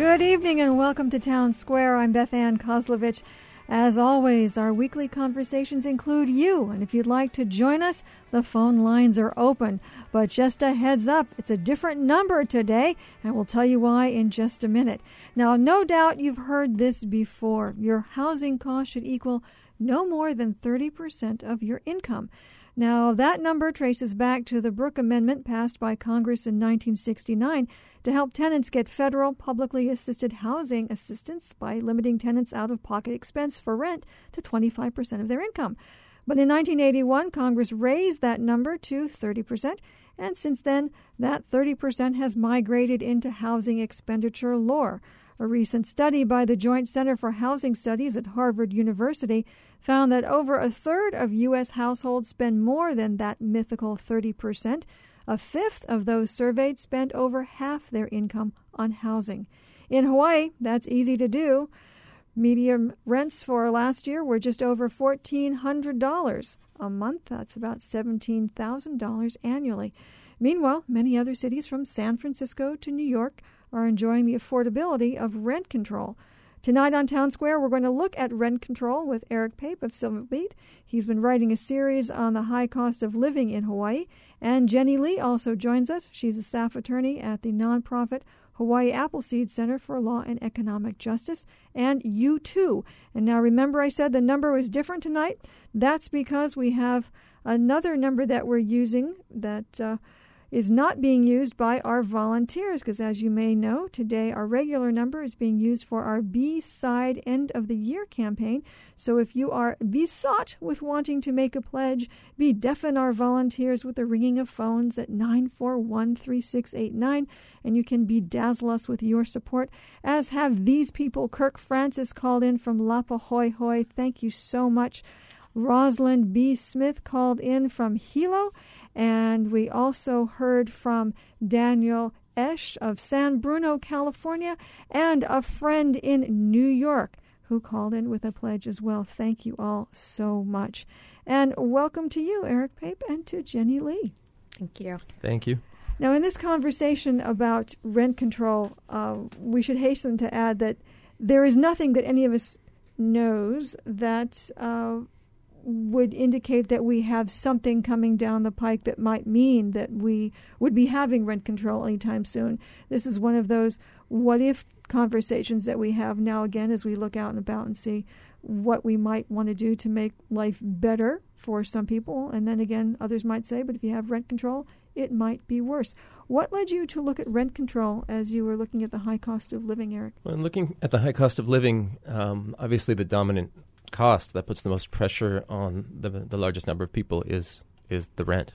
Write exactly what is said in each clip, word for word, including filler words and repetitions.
Good evening and welcome to Town Square. I'm Beth Ann Kozlovich. As always, our weekly conversations include you, and if you'd like to join us, the phone lines are open. But just a heads up, it's a different number today, and we'll tell you why in just a minute. Now, no doubt you've heard this before. Your housing cost should equal no more than thirty percent of your income. Now, that number traces back to the Brooke Amendment passed by Congress in nineteen sixty-nine to help tenants get federal publicly assisted housing assistance by limiting tenants' out-of-pocket expense for rent to twenty-five percent of their income. But in nineteen eighty-one, Congress raised that number to thirty percent, and since then, that thirty percent has migrated into housing expenditure lore. A recent study by the Joint Center for Housing Studies at Harvard University found that over a third of U S households spend more than that mythical thirty percent. A fifth of those surveyed spend over half their income on housing. In Hawaii, that's easy to do. Median rents for last year were just over fourteen hundred dollars a month. That's about seventeen thousand dollars annually. Meanwhile, many other cities from San Francisco to New York are enjoying the affordability of rent control. Tonight on Town Square, we're going to look at rent control with Eric Pape of Silver Beat. He's been writing a series on the high cost of living in Hawaii. And Jenny Lee also joins us. She's a staff attorney at the nonprofit Hawaii Appleseed Center for Law and Economic Justice. And you too. And now remember I said the number was different tonight? That's because we have another number that we're using that uh, is not being used by our volunteers, because as you may know, today our regular number is being used for our B-Side End of the Year campaign. So if you are besought with wanting to make a pledge, be deafen our volunteers with the ringing of phones at nine four one, three six eight nine, and you can bedazzle us with your support, as have these people. Kirk Francis called in from Lapa Hoi Hoi. Thank you so much. Rosalind B. Smith called in from Hilo. And we also heard from Daniel Esch of San Bruno, California, and a friend in New York who called in with a pledge as well. Thank you all so much. And welcome to you, Eric Pape, and to Jenny Lee. Thank you. Thank you. Now, in this conversation about rent control, uh, we should hasten to add that there is nothing that any of us knows that uh, would indicate that we have something coming down the pike that might mean that we would be having rent control anytime soon. This is one of those what-if conversations that we have now again as we look out and about and see what we might want to do to make life better for some people. And then again, others might say, but if you have rent control, it might be worse. What led you to look at rent control as you were looking at the high cost of living, Eric? Well, in looking at the high cost of living, um, obviously the dominant cost that puts the most pressure on the the largest number of people is is the rent.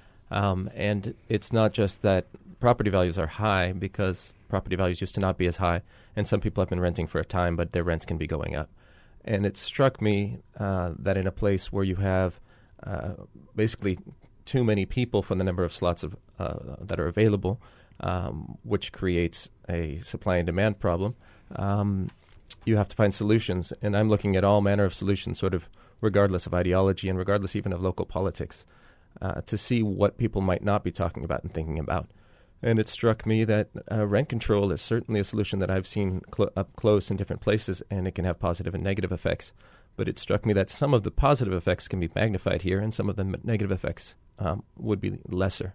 Um, and it's not just that property values are high, because property values used to not be as high, and some people have been renting for a time, but their rents can be going up. And it struck me uh, that in a place where you have uh, basically too many people for the number of slots of, uh, that are available, um, which creates a supply and demand problem, um, you have to find solutions. And I'm looking at all manner of solutions, sort of regardless of ideology and regardless even of local politics, uh, to see what people might not be talking about and thinking about. And it struck me that uh, rent control is certainly a solution that I've seen cl- up close in different places, and it can have positive and negative effects. But it struck me that some of the positive effects can be magnified here, and some of the m- negative effects um, would be lesser.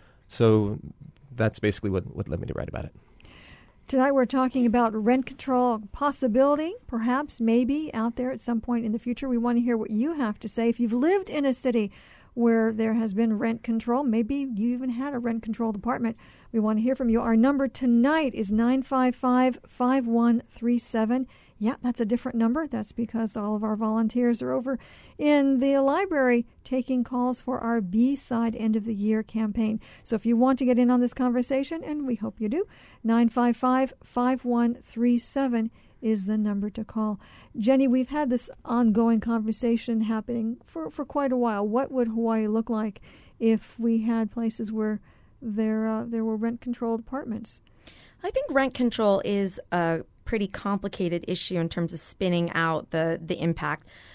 So that's basically what, what led me to write about it. Tonight we're talking about rent control possibility, perhaps, maybe, out there at some point in the future. We want to hear what you have to say. If you've lived in a city where there has been rent control, maybe you even had a rent control department, we want to hear from you. Our number tonight is nine five five, five one three seven. Yeah, that's a different number. That's because all of our volunteers are over in the library taking calls for our B-Side End of the Year campaign. So if you want to get in on this conversation, and we hope you do, nine five five, five one three seven is the number to call. Jenny, we've had this ongoing conversation happening for, for quite a while. What would Hawaii look like if we had places where there uh, there were rent-controlled apartments? I think rent control is a pretty complicated issue in terms of spinning out the, the impact.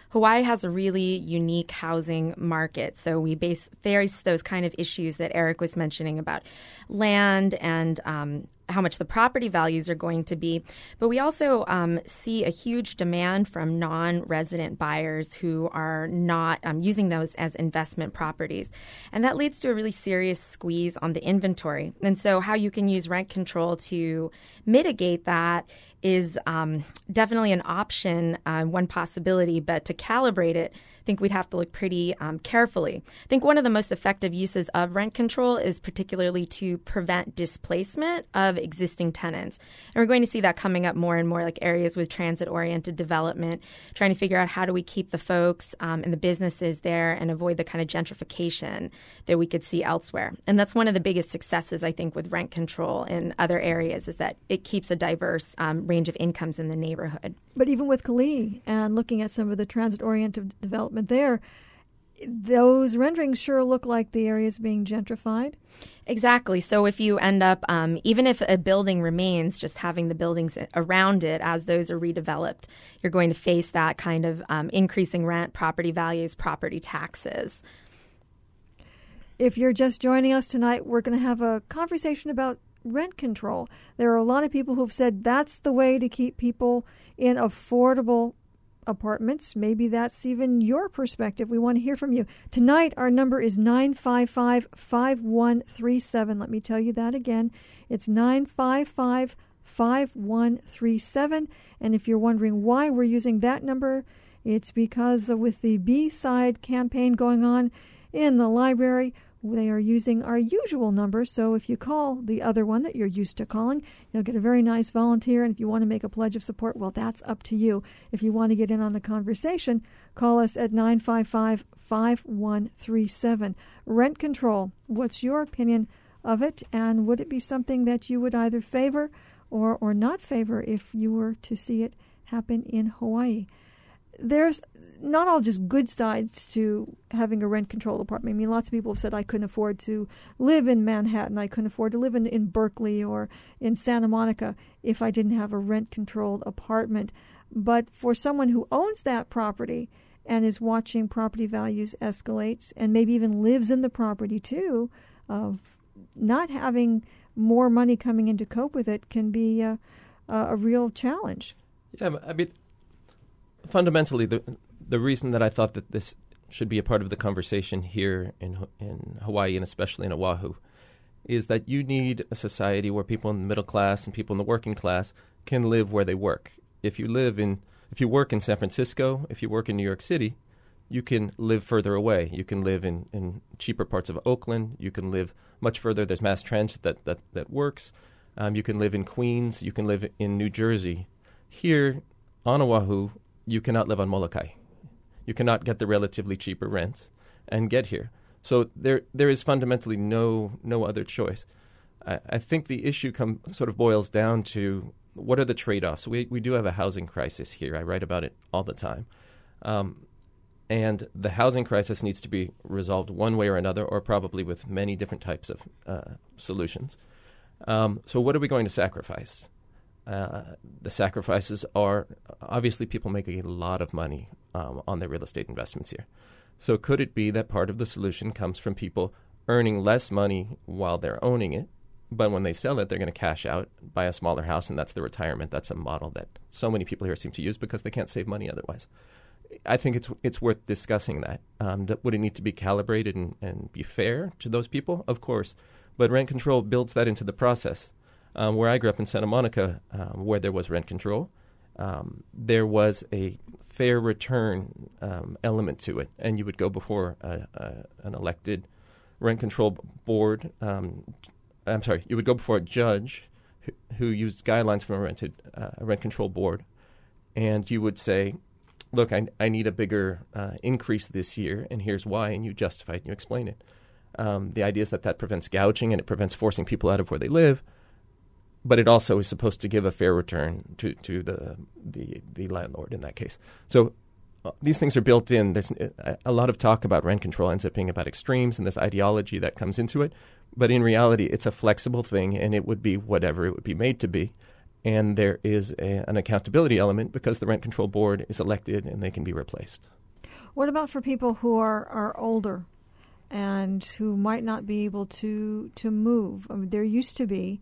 Hawaii has a really unique housing market. So we base, face those kind of issues that Eric was mentioning about land and um, how much the property values are going to be. But we also um, see a huge demand from non-resident buyers who are not um, using those as investment properties. And that leads to a really serious squeeze on the inventory. And so how you can use rent control to mitigate that is um, definitely an option, uh, one possibility, but to calibrate it, I think we'd have to look pretty um, carefully. I think one of the most effective uses of rent control is particularly to prevent displacement of existing tenants. And we're going to see that coming up more and more, like areas with transit-oriented development, trying to figure out how do we keep the folks um, and the businesses there and avoid the kind of gentrification that we could see elsewhere. And that's one of the biggest successes, I think, with rent control in other areas is that it keeps a diverse um, range of incomes in the neighborhood. But even with Kalihi and looking at some of the transit-oriented development there, those renderings sure look like the area is being gentrified. Exactly. So if you end up, um, even if a building remains, just having the buildings around it as those are redeveloped, you're going to face that kind of um, increasing rent, property values, property taxes. If you're just joining us tonight, we're going to have a conversation about rent control. There are a lot of people who've said that's the way to keep people in affordable apartments. Maybe that's even your perspective. We want to hear from you. Tonight, our number is nine five five, five one three seven. Let me tell you that again. It's nine five five, five one three seven. And if you're wondering why we're using that number, it's because with the B-side campaign going on in the library, they are using our usual number. So if you call the other one that you're used to calling, you'll get a very nice volunteer. And if you want to make a pledge of support, well, that's up to you. If you want to get in on the conversation, call us at nine five five, five one three seven. Rent control, what's your opinion of it? And would it be something that you would either favor or, or not favor if you were to see it happen in Hawaii? There's not all just good sides to having a rent-controlled apartment. I mean, lots of people have said, I couldn't afford to live in Manhattan. I couldn't afford to live in, in Berkeley or in Santa Monica if I didn't have a rent-controlled apartment. But for someone who owns that property and is watching property values escalate and maybe even lives in the property too, of not having more money coming in to cope with it can be uh, a real challenge. Yeah, I mean, fundamentally, the the reason that I thought that this should be a part of the conversation here in in Hawaii and especially in Oahu is that you need a society where people in the middle class and people in the working class can live where they work. If you live in, if you work in San Francisco, if you work in New York City, you can live further away. You can live in, in cheaper parts of Oakland. You can live much further. There's mass transit that, that, that works. Um, you can live in Queens. You can live in New Jersey. Here on Oahu, you cannot live on Molokai. You cannot get the relatively cheaper rents and get here. So there there is fundamentally no no other choice. I, I think the issue come, sort of boils down to what are the trade-offs. We we do have a housing crisis here. I write about it all the time. Um, and the housing crisis needs to be resolved one way or another, or probably with many different types of uh, solutions. Um, so what are we going to sacrifice? Uh, the sacrifices are, obviously, people make a lot of money um, on their real estate investments here. So could it be that part of the solution comes from people earning less money while they're owning it, but when they sell it, they're going to cash out, buy a smaller house, and that's the retirement. That's a model that so many people here seem to use because they can't save money otherwise. I think it's it's worth discussing that. Um, would it need to be calibrated and, and be fair to those people? Of course. But rent control builds that into the process. Um, where I grew up in Santa Monica, um, where there was rent control, um, there was a fair return um, element to it. And you would go before a, a, an elected rent control board. Um, I'm sorry, you would go before a judge who, who used guidelines from a rented uh, rent control board. And you would say, look, I, I need a bigger uh, increase this year, and here's why. And you justify it and you explain it. Um, the idea is that that prevents gouging and it prevents forcing people out of where they live. But it also is supposed to give a fair return to, to the, the the landlord in that case. So uh, these things are built in. There's a, a lot of talk about rent control ends up being about extremes and this ideology that comes into it. But in reality, it's a flexible thing, and it would be whatever it would be made to be. and there is a, an accountability element because the rent control board is elected and they can be replaced. What about for people who are, are older and who might not be able to to move? I mean, there used to be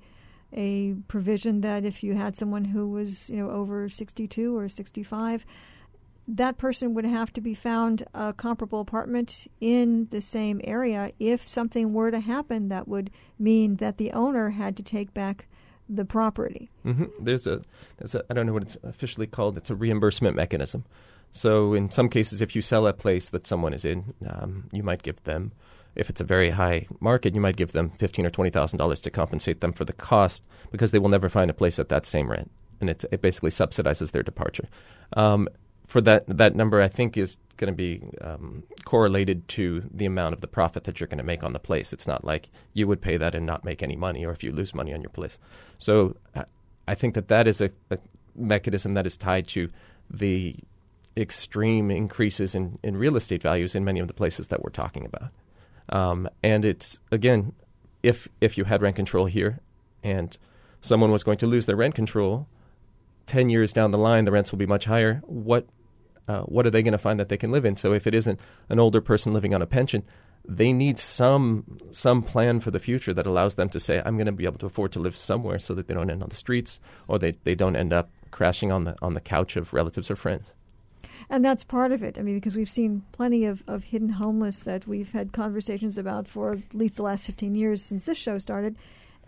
a provision that if you had someone who was, you know, over sixty-two or sixty-five, that person would have to be found a comparable apartment in the same area if something were to happen that would mean that the owner had to take back the property. Mm-hmm. There's a, there's a, I don't know what it's officially called, it's a reimbursement mechanism. So in some cases, if you sell a place that someone is in, um, you might give them, if it's a very high market, you might give them fifteen thousand dollars or twenty thousand dollars to compensate them for the cost because they will never find a place at that same rent. And it, it basically subsidizes their departure. Um, for that, that number, I think, is going to be um, correlated to the amount of the profit that you're going to make on the place. It's not like you would pay that and not make any money, or if you lose money on your place. So uh, I think that that is a, a mechanism that is tied to the extreme increases in, in real estate values in many of the places that we're talking about. Um, and it's, again, if if you had rent control here and someone was going to lose their rent control, ten years down the line, the rents will be much higher. What uh, what are they going to find that they can live in? So if it isn't an older person living on a pension, they need some some plan for the future that allows them to say, I'm going to be able to afford to live somewhere so that they don't end on the streets or they, they don't end up crashing on the on the couch of relatives or friends. And that's part of it. I mean, because we've seen plenty of, of hidden homeless that we've had conversations about for at least the last fifteen years since this show started.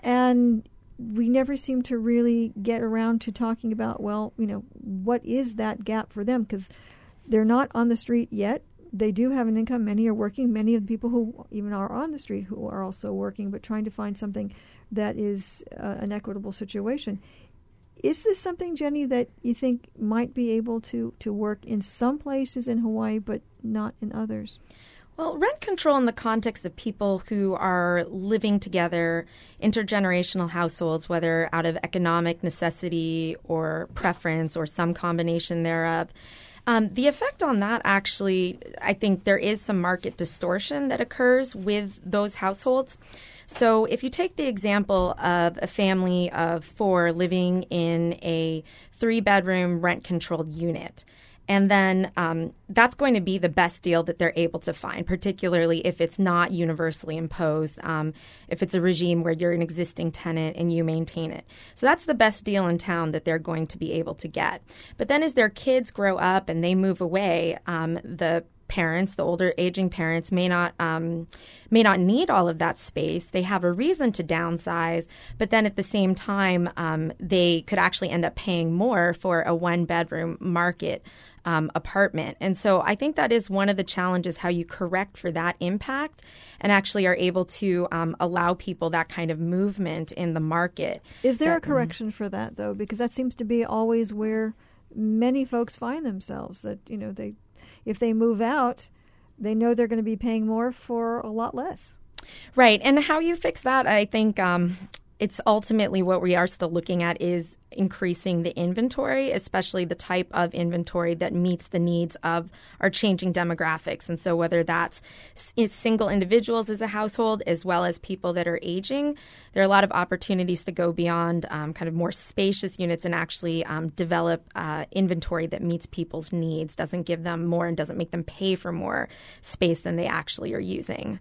And we never seem to really get around to talking about, well, you know, what is that gap for them? Because they're not on the street yet. They do have an income. Many are working. Many of the people who even are on the street who are also working, but trying to find something that is uh, an equitable situation. Is this something, Jenny, that you think might be able to, to work in some places in Hawaii, but not in others? Well, rent control in the context of people who are living together, intergenerational households, whether out of economic necessity or preference or some combination thereof, um, the effect on that actually, I think there is some market distortion that occurs with those households. So if you take the example of a family of four living in a three-bedroom rent-controlled unit, and then um, that's going to be the best deal that they're able to find, particularly if it's not universally imposed, um, if it's a regime where you're an existing tenant and you maintain it. So that's the best deal in town that they're going to be able to get. But then as their kids grow up and they move away, um, the parents, the older aging parents, may not um, may not need all of that space. They have a reason to downsize, but then at the same time, um, they could actually end up paying more for a one-bedroom market um, apartment. And so I think that is one of the challenges, how you correct for that impact and actually are able to um, allow people that kind of movement in the market. Is there that, a correction um, for that, though? Because that seems to be always where many folks find themselves, that, you know, they if they move out, they know they're going to be paying more for a lot less. Right. And how you fix that, I think um, it's ultimately what we are still looking at is increasing the inventory, especially the type of inventory that meets the needs of our changing demographics. And so whether that's single individuals as a household as well as people that are aging, there are a lot of opportunities to go beyond um, kind of more spacious units and actually um, develop uh, inventory that meets people's needs, doesn't give them more and doesn't make them pay for more space than they actually are using.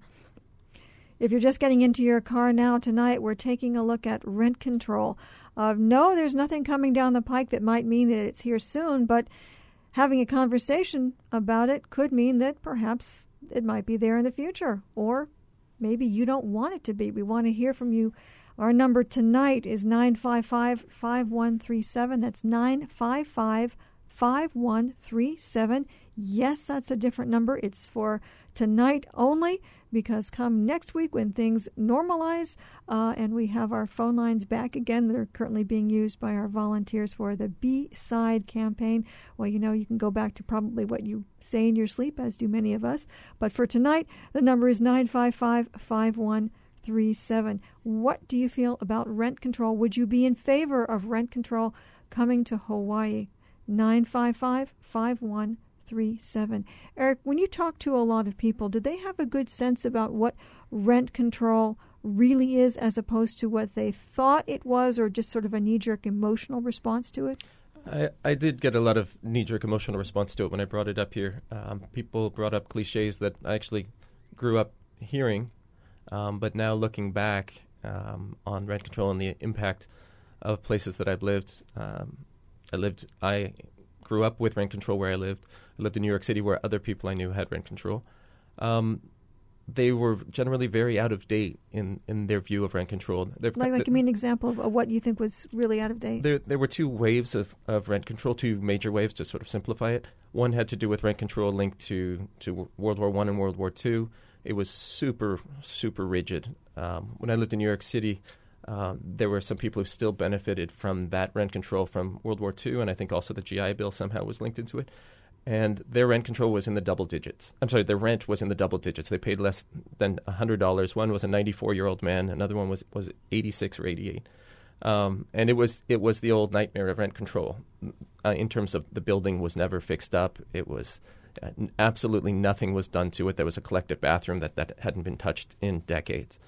If you're just getting into your car now tonight, we're taking a look at rent control. Uh, no, there's nothing coming down the pike that might mean that it's here soon, but having a conversation about it could mean that perhaps it might be there in the future, or maybe you don't want it to be. We want to hear from you. Our number tonight is nine five five, five one three seven. That's nine five five, five one three seven. Yes, that's a different number. It's for tonight only, because come next week when things normalize uh, and we have our phone lines back again, they're currently being used by our volunteers for the B-Side campaign. Well, you know, you can go back to probably what you say in your sleep, as do many of us. But for tonight, the number is nine five five, five one three seven. What do you feel about rent control? Would you be in favor of rent control coming to Hawaii? nine five five, five one three seven. Eric, when you talk to a lot of people, do they have a good sense about what rent control really is as opposed to what they thought it was, or just sort of a knee-jerk emotional response to it? I, I did get a lot of knee-jerk emotional response to it when I brought it up here. Um, people brought up cliches that I actually grew up hearing, um, but now looking back um, on rent control and the impact of places that I've lived, um, I lived, I grew up with rent control where I lived. I lived in New York City where other people I knew had rent control. Um, they were generally very out of date in, in their view of rent control. They're, Like, like give me an example of, of what you think was really out of date. There, there were two waves of, of rent control, two major waves to sort of simplify it. One had to do with rent control linked to, to World War One and World War Two. It was super, super rigid. Um, when I lived in New York City, um, there were some people who still benefited from that rent control from World War Two, and I think also the G I Bill somehow was linked into it. And their rent control was in the double digits. I'm sorry, their rent was in the double digits. They paid less than one hundred dollars. One was a ninety-four-year-old man. Another one was, was eighty-six or eighty-eight. Um, and it was it was the old nightmare of rent control. Uh, in terms of the building was never fixed up. It was uh, n- absolutely nothing was done to it. There was a collective bathroom that, that hadn't been touched in decades.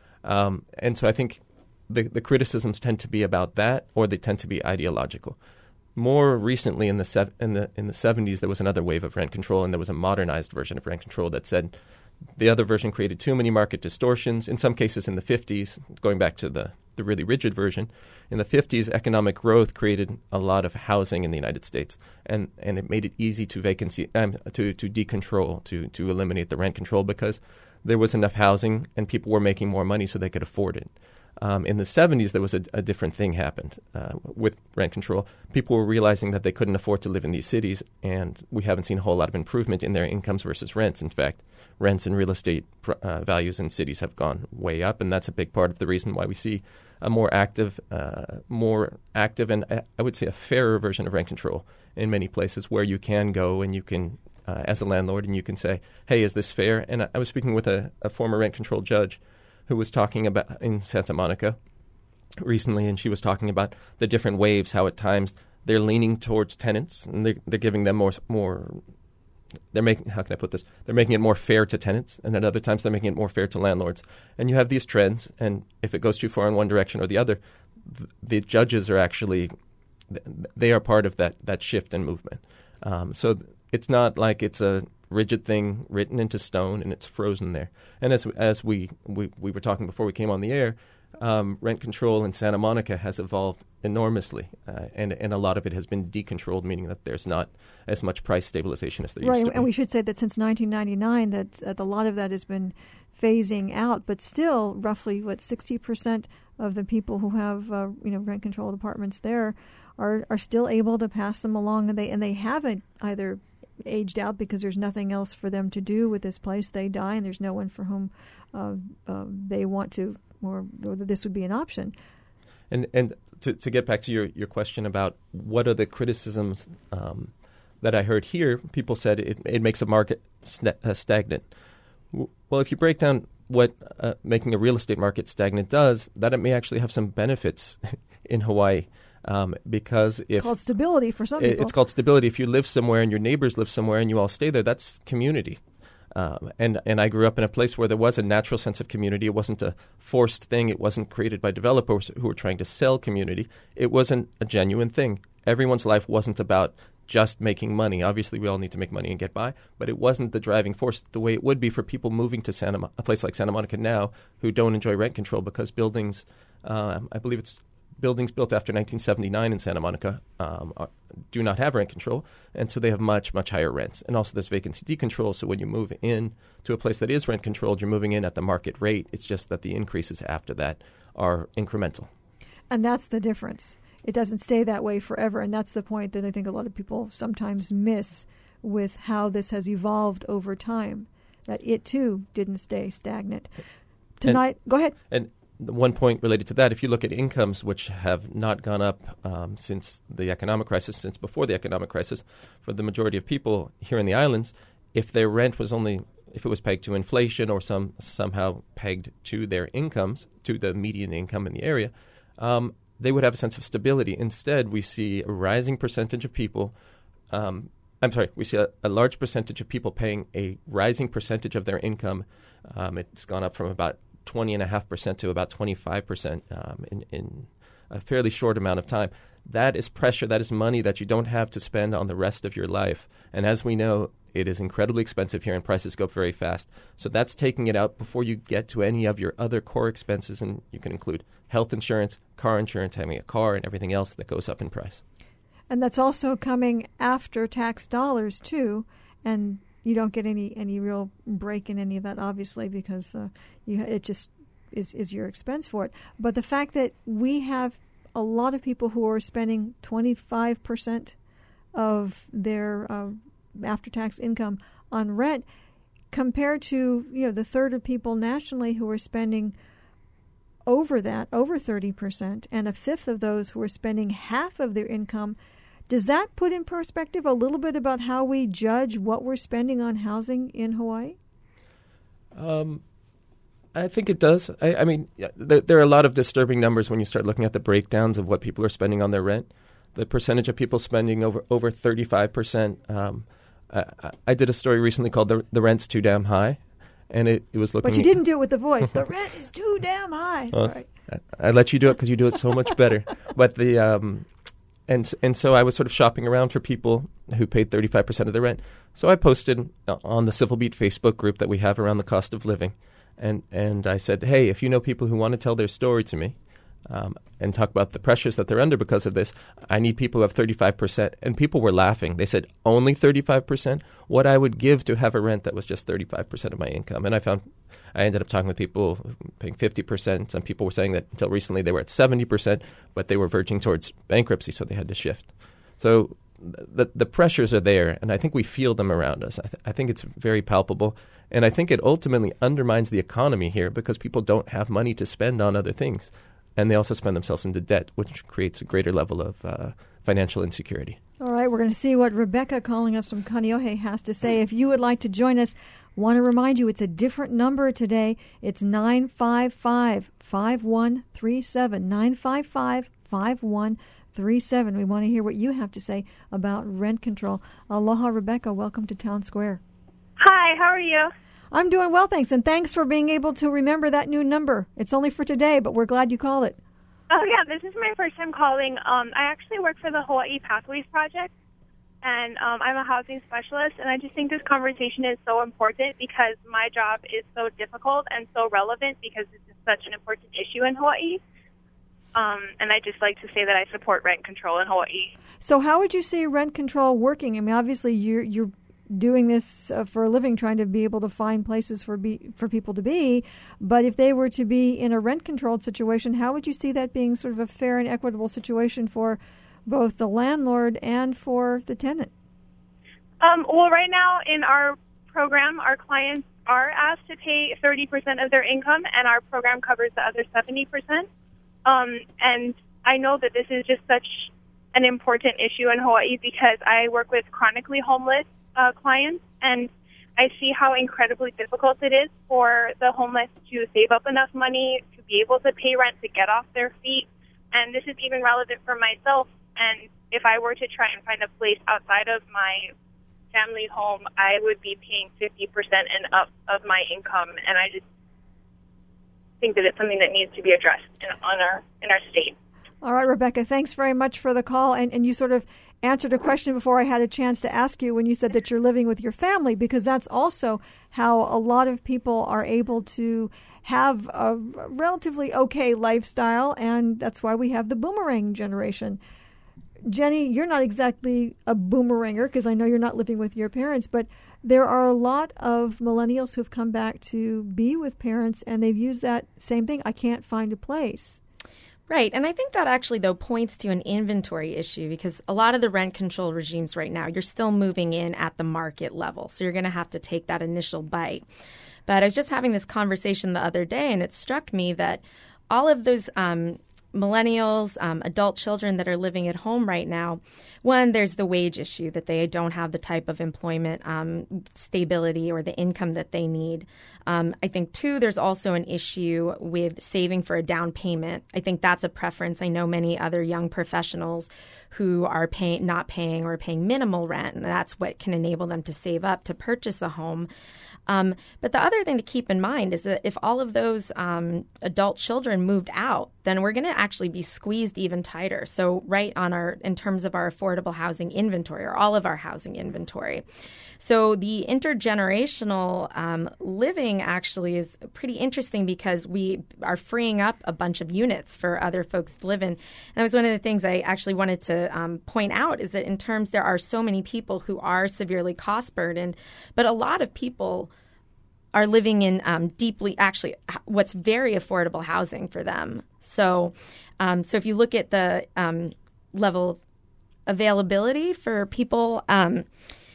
Um, and so I think the, the criticisms tend to be about that, or they tend to be ideological. More recently, in the sev- in the in the seventies, there was another wave of rent control, and there was a modernized version of rent control that said the other version created too many market distortions. In some cases, in the fifties, going back to the, the really rigid version, in the fifties, economic growth created a lot of housing in the United States, and, and it made it easy to vacancy um, to to decontrol, to to eliminate the rent control because there was enough housing and people were making more money so they could afford it. Um, in the seventies, there was a, a different thing happened uh, with rent control. People were realizing that they couldn't afford to live in these cities, and we haven't seen a whole lot of improvement in their incomes versus rents. In fact, rents and real estate pr- uh, values in cities have gone way up, and that's a big part of the reason why we see a more active, uh, more active, and uh, I would say a fairer version of rent control in many places where you can go and you can, uh, as a landlord, and you can say, "Hey, is this fair?" And I, I was speaking with a, a former rent control judge who was talking about in Santa Monica recently, and she was talking about the different waves, how at times they're leaning towards tenants, and they're, they're giving them more, more, they're making, how can I put this, they're making it more fair to tenants, and at other times they're making it more fair to landlords. And you have these trends, and if it goes too far in one direction or the other, th- the judges are actually, they are part of that, that shift and movement. Um, so th- it's not like it's a rigid thing written into stone and it's frozen there. And as as we, we, we were talking before we came on the air, um, rent control in Santa Monica has evolved enormously, uh, and, and a lot of it has been decontrolled, meaning that there's not as much price stabilization as there right, used to be. And we should say that since nineteen ninety-nine, that, that a lot of that has been phasing out, but still roughly, what, sixty percent of the people who have uh, you know rent-controlled apartments there are, are still able to pass them along, and they and they haven't either aged out because there's nothing else for them to do with this place. They die, and there's no one for whom uh, uh, they want to, or, or this would be an option. And and to, to get back to your, your question about what are the criticisms um, that I heard here, people said it, it makes a market st- uh, stagnant. W- well, if you break down what uh, making a real estate market stagnant does, that it may actually have some benefits in Hawaii. Um, because if called stability for some it, people. It's called stability. If you live somewhere and your neighbors live somewhere and you all stay there, that's community. Um, and, and I grew up in a place where there was a natural sense of community. It wasn't a forced thing. It wasn't created by developers who were trying to sell community. It wasn't a genuine thing. Everyone's life wasn't about just making money. Obviously, we all need to make money and get by, but it wasn't the driving force the way it would be for people moving to Santa Mo- a place like Santa Monica now who don't enjoy rent control because buildings, uh, I believe it's buildings built after nineteen seventy-nine in Santa Monica um, are, do not have rent control, and so they have much, much higher rents. And also there's vacancy decontrol, so when you move in to a place that is rent controlled, you're moving in at the market rate. It's just that the increases after that are incremental. And that's the difference. It doesn't stay that way forever, and that's the point that I think a lot of people sometimes miss with how this has evolved over time, that it too didn't stay stagnant. Tonight, and, go ahead. And one point related to that, if you look at incomes, which have not gone up um, since the economic crisis, since before the economic crisis, for the majority of people here in the islands, if their rent was only, if it was pegged to inflation or some somehow pegged to their incomes, to the median income in the area, um, they would have a sense of stability. Instead, we see a rising percentage of people, um, I'm sorry, we see a, a large percentage of people paying a rising percentage of their income. Um, it's gone up from about twenty point five percent to about twenty-five percent um, in, in a fairly short amount of time. That is pressure. That is money that you don't have to spend on the rest of your life. And as we know, it is incredibly expensive here and prices go up very fast. So that's taking it out before you get to any of your other core expenses. And you can include health insurance, car insurance, having a car, and everything else that goes up in price. And that's also coming after tax dollars, too. And you don't get any, any real break in any of that, obviously, because uh, you, it just is, is your expense for it. But the fact that we have a lot of people who are spending twenty-five percent of their uh, after-tax income on rent compared to, you know, the third of people nationally who are spending over that, over thirty percent, and a fifth of those who are spending half of their income. Does that put in perspective a little bit about how we judge what we're spending on housing in Hawaii? Um. I think it does. I, I mean, there, there are a lot of disturbing numbers when you start looking at the breakdowns of what people are spending on their rent. The percentage of people spending over over thirty-five percent. Um, I, I did a story recently called the, the Rent's Too Damn High, and it, it was looking... But you didn't do it with the voice. The rent is too damn high. Sorry. Well, I, I let you do it because you do it so much better. But the... Um, And and so I was sort of shopping around for people who paid thirty-five percent of their rent. So I posted on the Civil Beat Facebook group that we have around the cost of living. And and I said, hey, if you know people who want to tell their story to me um, and talk about the pressures that they're under because of this, I need people who have thirty-five percent. And people were laughing. They said, only thirty-five percent? What I would give to have a rent that was just thirty-five percent of my income. And I found I ended up talking with people paying fifty percent. Some people were saying that until recently they were at seventy percent, but they were verging towards bankruptcy, so they had to shift. So the the pressures are there, and I think we feel them around us. I, th- I think it's very palpable, and I think it ultimately undermines the economy here because people don't have money to spend on other things, and they also spend themselves into debt, which creates a greater level of uh, financial insecurity. All right, we're going to see what Rebecca calling us from Kaneohe has to say. If you would like to join us, want to remind you it's a different number today. It's nine five five, five one three seven, nine five five, five one three seven. We want to hear what you have to say about rent control. Aloha, Rebecca. Welcome to Town Square. Hi, how are you? I'm doing well, thanks, and thanks for being able to remember that new number. It's only for today, but we're glad you called it. Oh, yeah, this is my first time calling. Um, I actually work for the Hawaii Pathways Project, and um, I'm a housing specialist, and I just think this conversation is so important because my job is so difficult and so relevant because this is such an important issue in Hawaii. Um, and I just like to say that I support rent control in Hawaii. So how would you see rent control working? I mean, obviously you're you're doing this uh, for a living, trying to be able to find places for be, for people to be. But if they were to be in a rent-controlled situation, how would you see that being sort of a fair and equitable situation for both the landlord and for the tenant? Um, well, right now in our program, our clients are asked to pay thirty percent of their income, and our program covers the other seventy percent. Um, and I know that this is just such an important issue in Hawaii because I work with chronically homeless uh, clients, and I see how incredibly difficult it is for the homeless to save up enough money to be able to pay rent, to get off their feet. And this is even relevant for myself. And if I were to try and find a place outside of my family home, I would be paying fifty percent and up of my income. And I just think that it's something that needs to be addressed in, on our, in our state. All right, Rebecca, thanks very much for the call. And, and you sort of answered a question before I had a chance to ask you when you said that you're living with your family, because that's also how a lot of people are able to have a relatively okay lifestyle, and that's why we have the boomerang generation. Jenny, you're not exactly a boomeranger because I know you're not living with your parents, but there are a lot of millennials who've come back to be with parents, and they've used that same thing. I can't find a place. Right. And I think that actually, though, points to an inventory issue because a lot of the rent control regimes right now, you're still moving in at the market level. So you're going to have to take that initial bite. But I was just having this conversation the other day, and it struck me that all of those um, millennials, um, adult children that are living at home right now, one, there's the wage issue that they don't have the type of employment um, stability or the income that they need. Um, I think, too, there's also an issue with saving for a down payment. I think that's a preference. I know many other young professionals who are pay- not paying or paying minimal rent, and that's what can enable them to save up to purchase a home. Um, but the other thing to keep in mind is that if all of those um, adult children moved out, then we're going to actually be squeezed even tighter. So right on our, in terms of our affordable housing inventory, or all of our housing inventory. So the intergenerational um, living actually is pretty interesting because we are freeing up a bunch of units for other folks to live in. And that was one of the things I actually wanted to um, point out, is that in terms, there are so many people who are severely cost burdened, but a lot of people are living in um, deeply, actually, what's very affordable housing for them. So, um, so if you look at the um, level of availability for people um,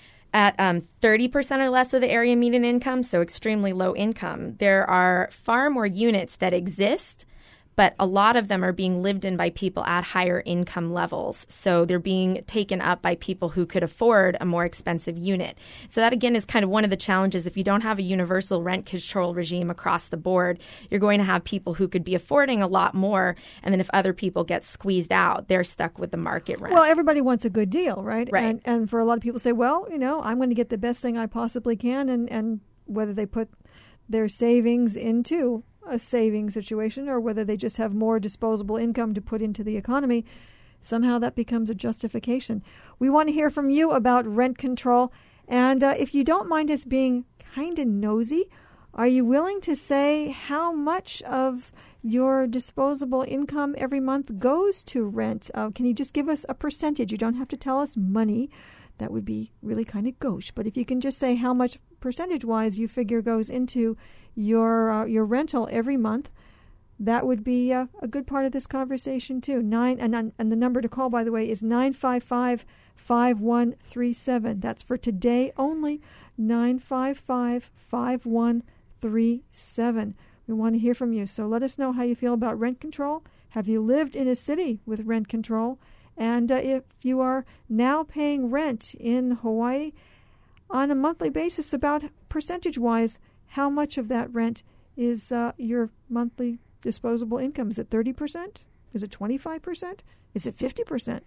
at um, thirty percent or less of the area median income, so extremely low income, there are far more units that exist, but a lot of them are being lived in by people at higher income levels. So they're being taken up by people who could afford a more expensive unit. So that, again, is kind of one of the challenges. If you don't have a universal rent control regime across the board, you're going to have people who could be affording a lot more. And then if other people get squeezed out, they're stuck with the market rent. Well, everybody wants a good deal, right? Right. And, and for a lot of people say, well, you know, I'm going to get the best thing I possibly can. And, and whether they put their savings into a saving situation or whether they just have more disposable income to put into the economy, somehow that becomes a justification. We want to hear from you about rent control. And uh, if you don't mind us being kind of nosy, are you willing to say how much of your disposable income every month goes to rent? Uh, can you just give us a percentage? You don't have to tell us money. That would be really kind of gauche. But if you can just say how much percentage-wise you figure goes into your uh, your rental every month, that would be uh, a good part of this conversation too. Nine and and the number to call, by the way, is nine five five, five one three seven. That's for today only. Nine five five, five one three seven. We want to hear from you. So let us know how you feel about rent control. Have you lived in a city with rent control? And uh, if you are now paying rent in Hawaii on a monthly basis, about percentage-wise, how much of that rent is uh, your monthly disposable income? Is it thirty percent? Is it twenty-five percent? Is it fifty percent?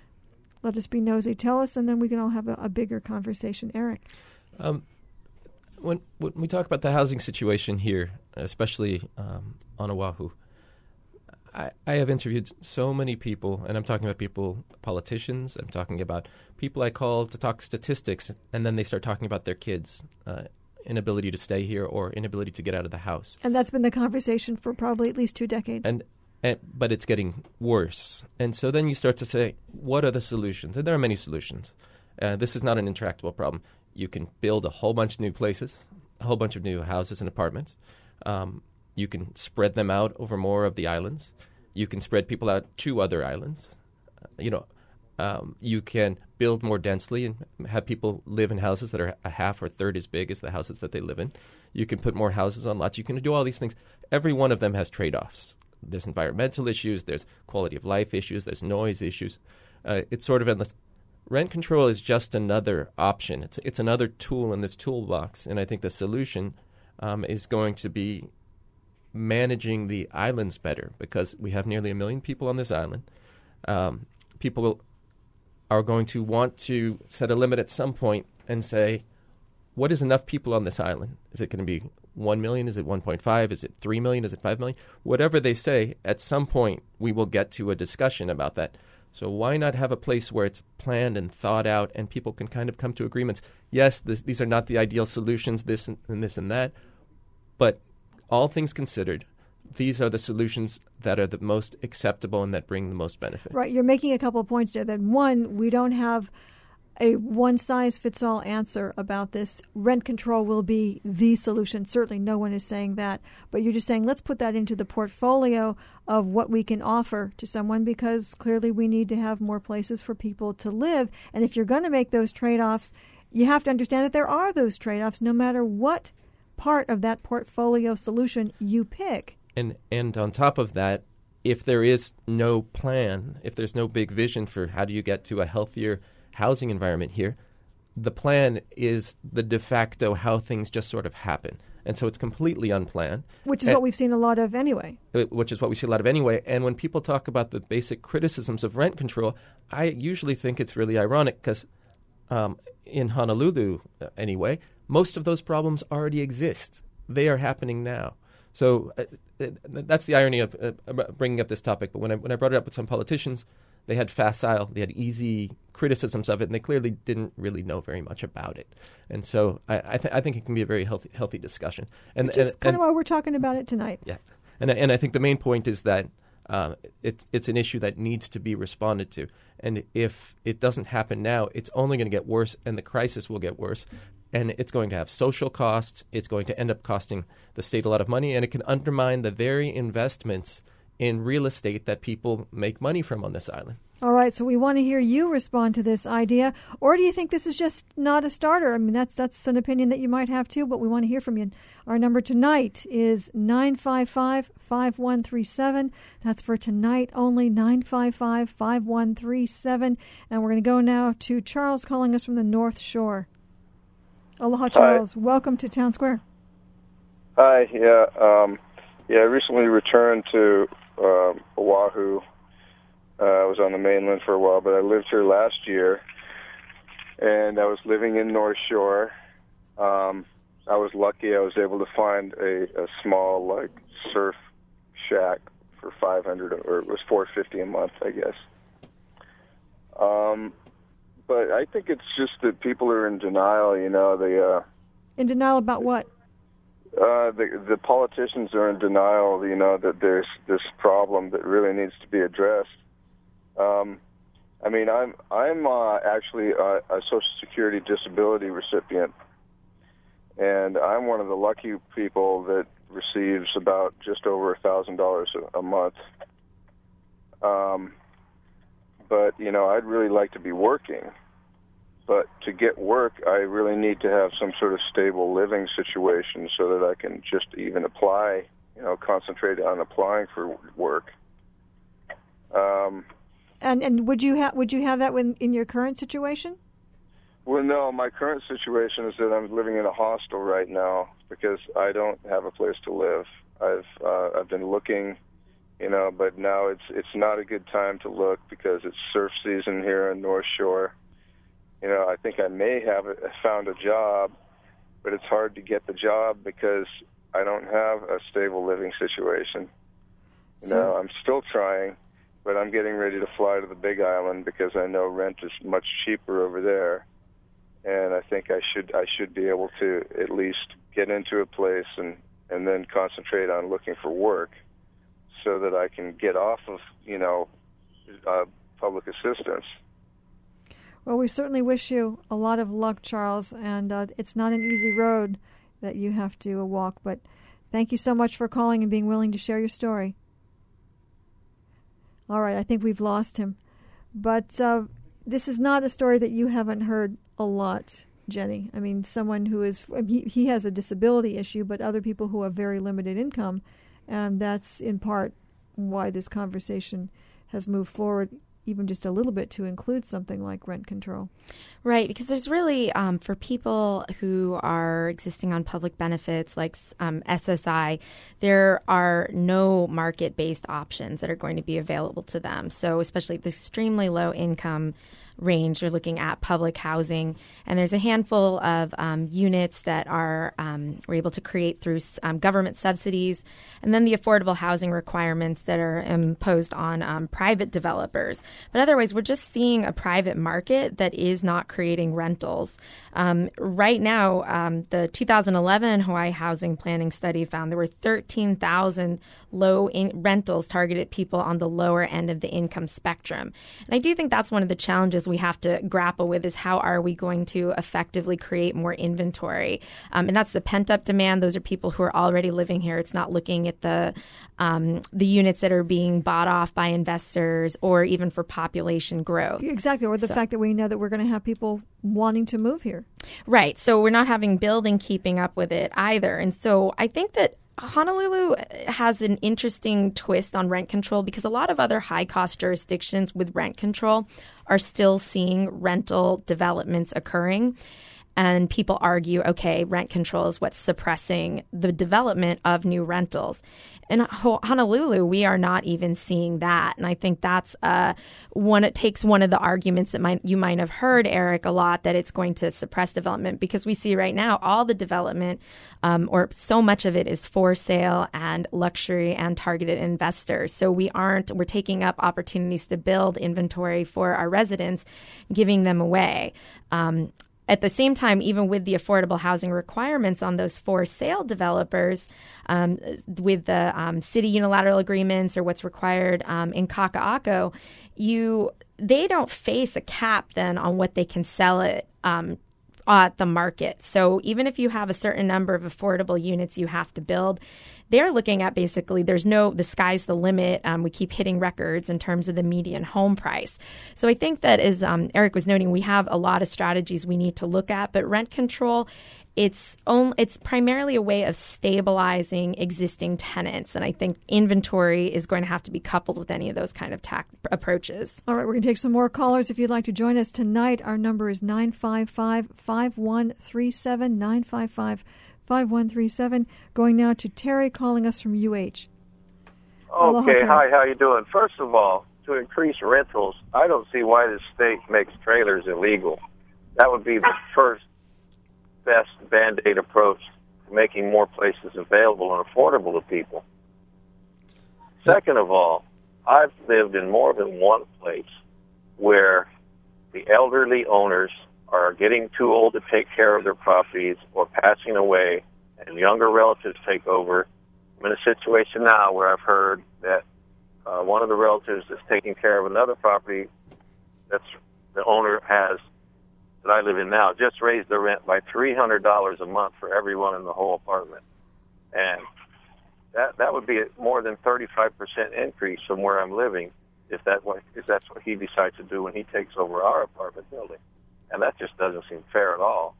Let us be nosy. Tell us, and then we can all have a, a bigger conversation. Eric? Um, when, when we talk about the housing situation here, especially um, on Oahu, I, I have interviewed so many people, and I'm talking about people, politicians, I'm talking about people I call to talk statistics, and then they start talking about their kids' uh, inability to stay here or inability to get out of the house. And that's been the conversation for probably at least two decades. And, and but it's getting worse. And so then you start to say, what are the solutions? And there are many solutions. Uh, this is not an intractable problem. You can build a whole bunch of new places, a whole bunch of new houses and apartments. Um, you can spread them out over more of the islands. You can spread people out to other islands. Uh, you know, um, you can build more densely and have people live in houses that are a half or third as big as the houses that they live in. You can put more houses on lots. You can do all these things. Every one of them has trade-offs. There's environmental issues. There's quality of life issues. There's noise issues. Uh, it's sort of endless. Rent control is just another option. It's it's another tool in this toolbox. And I think the solution um, is going to be managing the islands better, because we have nearly a million people on this island. Um, people will, are going to want to set a limit at some point and say, what is enough people on this island? Is it going to be one million? Is it one point five? Is it three million? Is it five million? Whatever they say, at some point we will get to a discussion about that. So why not have a place where it's planned and thought out and people can kind of come to agreements? Yes, this, these are not the ideal solutions, this and, and this and that, but all things considered, these are the solutions that are the most acceptable and that bring the most benefit. Right. You're making a couple of points there. That one, we don't have a one-size-fits-all answer about this. Rent control will be the solution. Certainly no one is saying that. But you're just saying, let's put that into the portfolio of what we can offer to someone, because clearly we need to have more places for people to live. And if you're going to make those trade-offs, you have to understand that there are those trade-offs no matter what part of that portfolio solution you pick. And and on top of that, if there is no plan, if there's no big vision for how do you get to a healthier housing environment here, the plan is the de facto how things just sort of happen. And so it's completely unplanned. Which is and, what we've seen a lot of anyway. Which is what we see a lot of anyway. And when people talk about the basic criticisms of rent control, I usually think it's really ironic because um, in Honolulu, uh, anyway, most of those problems already exist. They are happening now. So uh, that's the irony of uh, bringing up this topic. But when I, when I brought it up with some politicians, they had facile, they had easy criticisms of it, and they clearly didn't really know very much about it. And so I, I, th- I think it can be a very healthy healthy discussion. And Which is and, kind and, of why we're talking about it tonight. Yeah, and and I think the main point is that uh, it's it's an issue that needs to be responded to. And if it doesn't happen now, it's only going to get worse, and the crisis will get worse. And it's going to have social costs. It's going to end up costing the state a lot of money, and it can undermine the very investments in real estate that people make money from on this island. All right, so we want to hear you respond to this idea. Or do you think this is just not a starter? I mean, that's that's an opinion that you might have too, but we want to hear from you. Our number tonight is nine five five, five one three seven. That's for tonight only, nine five five, five one three seven. And we're going to go now to Charles calling us from the North Shore. Aloha, Charles. Hi. Welcome to Town Square. Hi, yeah. Um, yeah, I recently returned to uh, Oahu. Uh, I was on the mainland for a while, but I lived here last year, and I was living in North Shore. Um, I was lucky I was able to find a, a small, like, surf shack for five hundred dollars, or it was four hundred fifty dollars a month, I guess. Um, but I think it's just that people are in denial, you know. They, uh, in denial about what? Uh, the the politicians are in denial, you know, that there's this problem that really needs to be addressed. Um, I mean, I'm I'm uh, actually a, a Social Security disability recipient, and I'm one of the lucky people that receives about just over a thousand dollars a month. Um, but you know, I'd really like to be working. But to get work, I really need to have some sort of stable living situation so that I can just even apply, you know, concentrate on applying for work. Um, and and would you have would you have that when, in your current situation? Well, no. My current situation is that I'm living in a hostel right now because I don't have a place to live. I've uh, I've been looking, you know, but now it's it's not a good time to look because it's surf season here in North Shore. You know, I think I may have found a job, but it's hard to get the job because I don't have a stable living situation. You so, know, I'm still trying, but I'm getting ready to fly to the Big Island because I know rent is much cheaper over there, and I think I should I should be able to at least get into a place and, and then concentrate on looking for work so that I can get off of, you know, uh, public assistance. Well, we certainly wish you a lot of luck, Charles, and uh, it's not an easy road that you have to walk, but thank you so much for calling and being willing to share your story. All right, I think we've lost him. But uh, this is not a story that you haven't heard a lot, Jenny. I mean, someone who is, he, he has a disability issue, but other people who have very limited income, and that's in part why this conversation has moved forward even just a little bit to include something like rent control. Right, because there's really, um, for people who are existing on public benefits like um, S S I, there are no market-based options that are going to be available to them. So especially the extremely low income range, you're looking at public housing, and there's a handful of um, units that are um, we're able to create through um, government subsidies, and then the affordable housing requirements that are imposed on um, private developers. But otherwise, we're just seeing a private market that is not creating rentals. Um, right now, um, the two thousand eleven Hawaii Housing Planning Study found there were thirteen thousand low in rentals targeted people on the lower end of the income spectrum. And I do think that's one of the challenges we have to grapple with is how are we going to effectively create more inventory? Um, and that's the pent-up demand. Those are people who are already living here. It's not looking at the um, the units that are being bought off by investors or even for population growth. Exactly, or the so, fact that we know that we're going to have people wanting to move here. Right. So we're not having building keeping up with it either. And so I think that Honolulu has an interesting twist on rent control because a lot of other high-cost jurisdictions with rent control are still seeing rental developments occurring. And people argue, okay, rent control is what's suppressing the development of new rentals. In Honolulu, we are not even seeing that. And I think that's uh, one, it takes one of the arguments that might, you might have heard, Eric, a lot, that it's going to suppress development, because we see right now all the development um, or so much of it is for sale and luxury and targeted investors. So we aren't, we're taking up opportunities to build inventory for our residents, giving them away. Um, At the same time, even with the affordable housing requirements on those for sale developers, um, with the um, city unilateral agreements or what's required um, in Kaka'ako, you they don't face a cap then on what they can sell it um, at the market. So even if you have a certain number of affordable units you have to build, they're looking at basically there's no, the sky's the limit. Um, we keep hitting records in terms of the median home price. So I think that, as um, Eric was noting, we have a lot of strategies we need to look at, but rent control, it's only, it's primarily a way of stabilizing existing tenants. And I think inventory is going to have to be coupled with any of those kind of tact approaches. All right, we're going to take some more callers. If you'd like to join us tonight, our number is nine five five, five one three seven, nine five five, five one three seven. Going now to Terry calling us from U H. Okay, Aloha, hi, how you doing? First of all, to increase rentals, I don't see why the state makes trailers illegal. That would be the first best Band-Aid approach to making more places available and affordable to people. Second of all, I've lived in more than one place where the elderly owners are getting too old to take care of their properties or passing away, and younger relatives take over. I'm in a situation now where I've heard that uh, one of the relatives is taking care of another property that's the owner has, that I live in now, just raised the rent by three hundred dollars a month for everyone in the whole apartment. And that that would be a more than thirty-five percent increase from where I'm living if that if that's what he decides to do when he takes over our apartment building. And that just doesn't seem fair at all.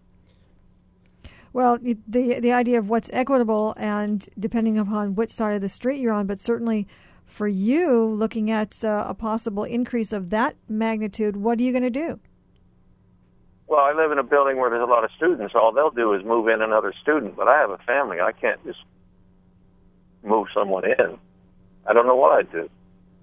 Well, the the idea of what's equitable, and depending upon which side of the street you're on, but certainly for you, looking at uh, a possible increase of that magnitude, what are you going to do? Well, I live in a building where there's a lot of students. All they'll do is move in another student, but I have a family. I can't just move someone in. I don't know what I'd do.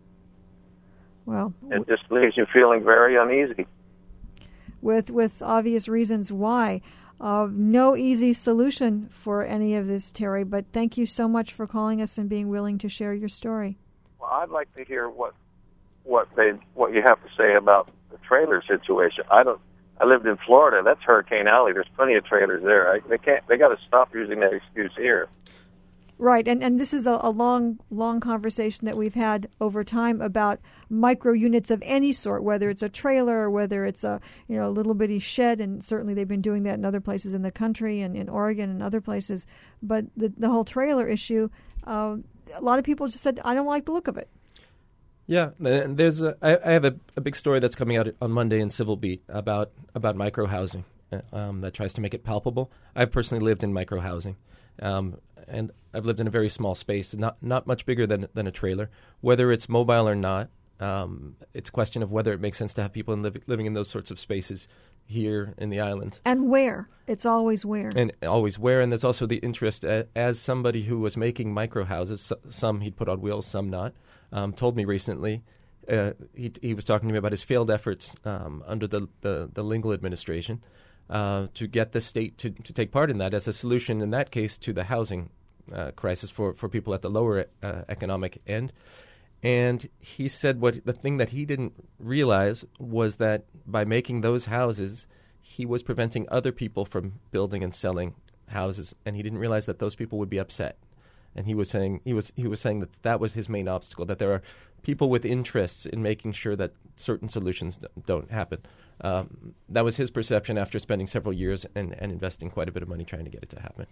Well, it just leaves you feeling very uneasy. With with obvious reasons why. Uh, no easy solution for any of this, Terry, but thank you so much for calling us and being willing to share your story. Well, I'd like to hear what what they what you have to say about the trailer situation. I don't. I lived in Florida. That's Hurricane Alley. There's plenty of trailers there. I, they can't. They got to stop using that excuse here. Right, and and this is a, a long, long conversation that we've had over time about micro units of any sort, whether it's a trailer or whether it's a you know a little bitty shed, and certainly they've been doing that in other places in the country and in Oregon and other places. But the the whole trailer issue, uh, a lot of people just said, I don't like the look of it. Yeah, and there's a, I, I have a, a big story that's coming out on Monday in Civil Beat about about micro housing um, that tries to make it palpable. I've personally lived in micro housing, um, and I've lived in a very small space, not not much bigger than than a trailer. Whether it's mobile or not, um, it's a question of whether it makes sense to have people in liv- living in those sorts of spaces here in the island. And where? It's always where. And always where. And there's also the interest, uh, as somebody who was making micro houses, so, some he'd put on wheels, some not. Um, told me recently, uh, he, he was talking to me about his failed efforts um, under the, the, the Lingle administration uh, to get the state to, to take part in that as a solution, in that case, to the housing uh, crisis for, for people at the lower uh, economic end. And he said what the thing that he didn't realize was that by making those houses, he was preventing other people from building and selling houses, and he didn't realize that those people would be upset. And he was saying he was he was saying that that was his main obstacle, that there are people with interests in making sure that certain solutions d- don't happen. Um, that was his perception after spending several years and, and investing quite a bit of money trying to get it to happen.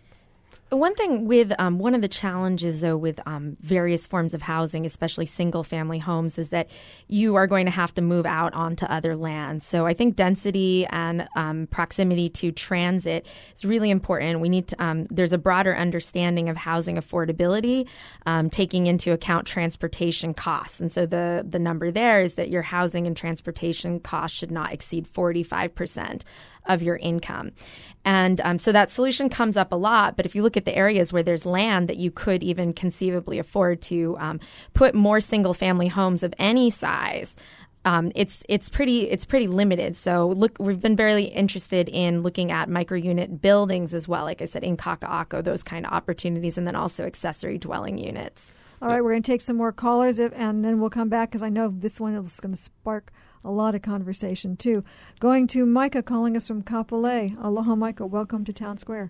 One thing with um, one of the challenges, though, with um, various forms of housing, especially single-family homes, is that you are going to have to move out onto other lands. So I think density and um, proximity to transit is really important. We need to, um, there's a broader understanding of housing affordability, um, taking into account transportation costs. And so the, the number there is that your housing and transportation costs should not exceed forty-five percent of your income. And um, so that solution comes up a lot. But if you look at the areas where there's land that you could even conceivably afford to um, put more single family homes of any size, um, it's it's pretty it's pretty limited. So look, we've been very interested in looking at micro unit buildings as well, like I said, in Kaka'ako, those kind of opportunities, and then also accessory dwelling units. All right, we're going to take some more callers, if, and then we'll come back because I know this one is going to spark a lot of conversation, too. Going to Micah calling us from Kapolei. Aloha, Micah. Welcome to Town Square.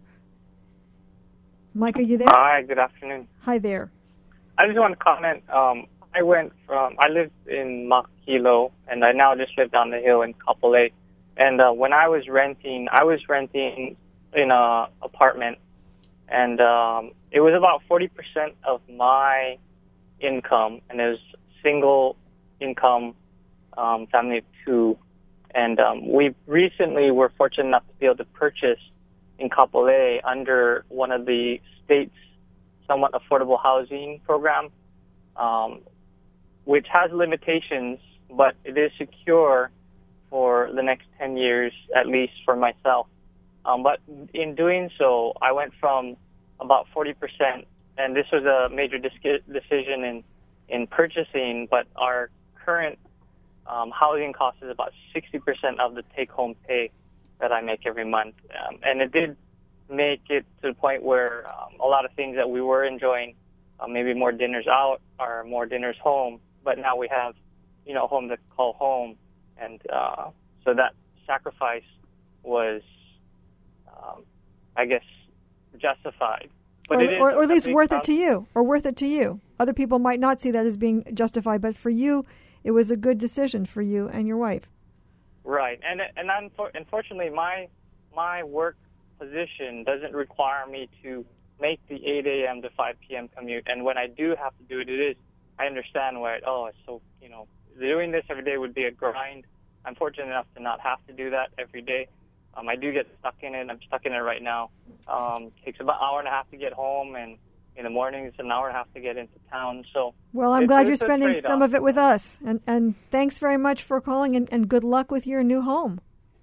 Micah, you there? Hi, good afternoon. Hi there. I just want to comment. Um, I went from, I lived in Makilo, and I now just live down the hill in Kapolei. And uh, when I was renting, I was renting in a apartment, and um, it was about forty percent of my income, and it was single income Um, family of two, and um, we recently were fortunate enough to be able to purchase in Kapolei under one of the state's somewhat affordable housing program, um, which has limitations, but it is secure for the next ten years, at least for myself. Um, but in doing so, I went from about forty percent, and this was a major dis- decision in, in purchasing, but our current Um, housing cost is about sixty percent of the take-home pay that I make every month. Um, and it did make it to the point where um, a lot of things that we were enjoying, uh, maybe more dinners out or more dinners home, but now we have, you know, a home to call home. And uh, so that sacrifice was, um, I guess, justified. But or, it is or, or at least worth house- it to you, or worth it to you. Other people might not see that as being justified, but for you, it was a good decision for you and your wife. Right, and and unfor- unfortunately, my my work position doesn't require me to make the eight a.m. to five p.m. commute. And when I do have to do it, it is, I understand why, oh, it's so, you know, doing this every day would be a grind. I'm fortunate enough to not have to do that every day. Um, I do get stuck in it. I'm stuck in it right now. Um, it takes about an hour and a half to get home, and in the morning it's an hour and a half to get into town. So, well, I'm it's, glad it's you're a spending trade-off. some of it with us. And, and thanks very much for calling, and, and good luck with your new home.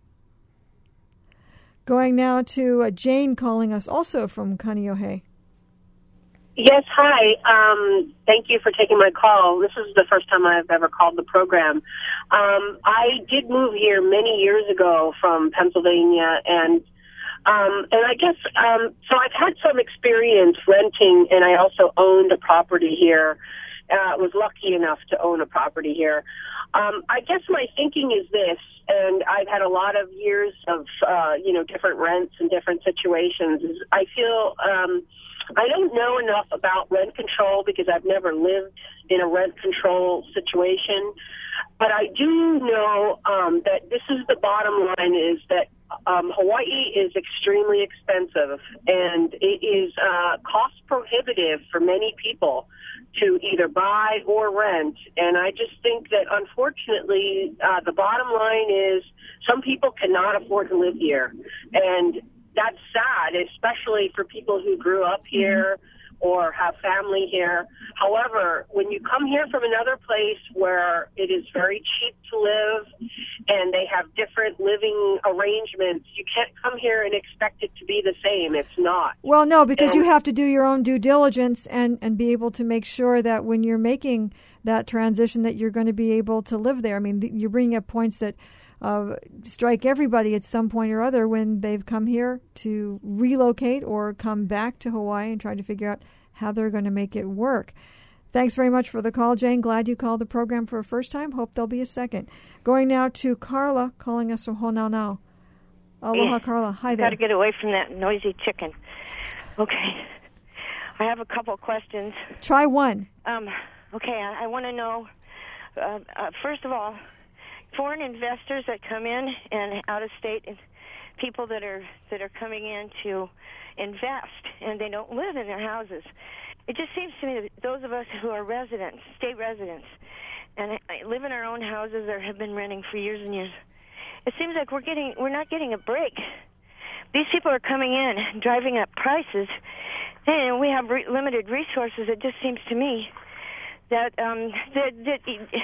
Going now to uh, Jane calling us also from Kaneohe. Yes, hi. Um, thank you for taking my call. This is the first time I've ever called the program. Um, I did move here many years ago from Pennsylvania, and um, and I guess um, so. I've had some experience renting, and I also owned a property here. Uh, was lucky enough to own a property here. Um, I guess my thinking is this, and I've had a lot of years of uh, you know different rents and different situations. Is I feel. Um, I don't know enough about rent control because I've never lived in a rent control situation. But I do know um, that this is the bottom line is that um, Hawaii is extremely expensive, and it is uh, cost prohibitive for many people to either buy or rent. And I just think that, unfortunately, uh, the bottom line is some people cannot afford to live here. And that's sad, especially for people who grew up here or have family here. However, when you come here from another place where it is very cheap to live and they have different living arrangements, you can't come here and expect it to be the same. It's not. Well, no, because And- you have to do your own due diligence and, and be able to make sure that when you're making that transition that you're going to be able to live there. I mean, th- you're bringing up points that Uh, strike everybody at some point or other when they've come here to relocate or come back to Hawaii and try to figure out how they're going to make it work. Thanks very much for the call, Jane. Glad you called the program for a first time. Hope there'll be a second. Going now to Carla, calling us from Honaunau. Aloha, Yeah. Carla. Hi there. Got to get away from that noisy chicken. Okay. I have a couple questions. Try one. Um, okay, I, I want to know, uh, uh, first of all, foreign investors that come in and out of state, people that are that are coming in to invest, and they don't live in their houses. It just seems to me that those of us who are residents, state residents, and live in our own houses or have been renting for years and years, it seems like we're getting we're not getting a break. These people are coming in, driving up prices, and we have re- limited resources. It just seems to me that um, that, that,